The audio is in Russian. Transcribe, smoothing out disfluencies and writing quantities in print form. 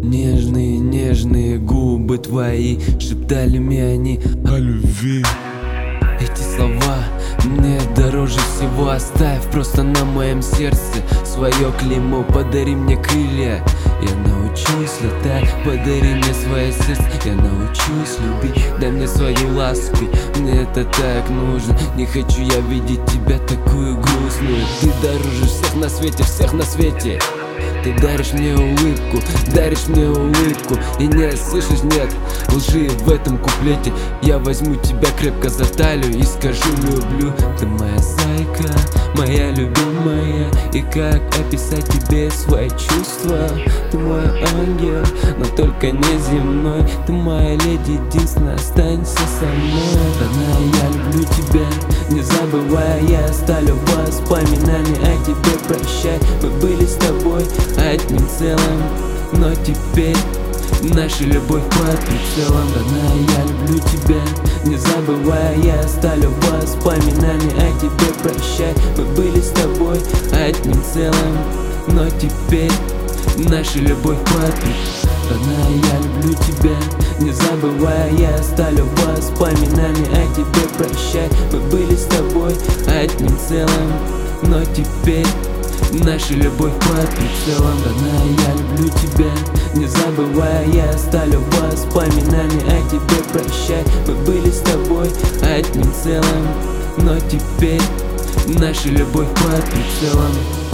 Нежные, нежные губы твои шептали мне они о любви. Эти слова мне дороже всего. Оставь просто на моем сердце свое клеймо. Подари мне крылья, я научусь летать. Подари мне свое сердце, я научусь любить. Дай мне свою ласку, мне это так нужно. Не хочу я видеть тебя такую грустную. Ты дороже всех на свете, всех на свете. Ты даришь мне улыбку, даришь мне улыбку. И не слышишь, нет лжи в этом куплете. Я возьму тебя крепко за талию и скажу люблю. Ты моя зайка, моя любимая. И как описать тебе свои чувства? Ты мой ангел, но только не земной. Ты моя леди, единственная, останься со мной. Родная, я люблю тебя, не забывая. Я оставлю воспоминания о тебе, прощай. Мы были с тобой одним целым, но теперь наша любовь под прицелом. Родная, я люблю тебя, не забывая. Я оставлю воспоминания о тебе, прощай. Мы были с тобой одним целым, но теперь наша любовь под прицелом. Родная, я люблю тебя, не забывая. Я оставлю воспоминания о тебе, прощай. Мы были с тобой одним целым, но теперь наша любовь под прицелом. Родная, я люблю тебя, не забывая. Я оставлю воспоминания о тебе, прощай. Мы были с тобой одним целым, но теперь наша любовь под прицелом.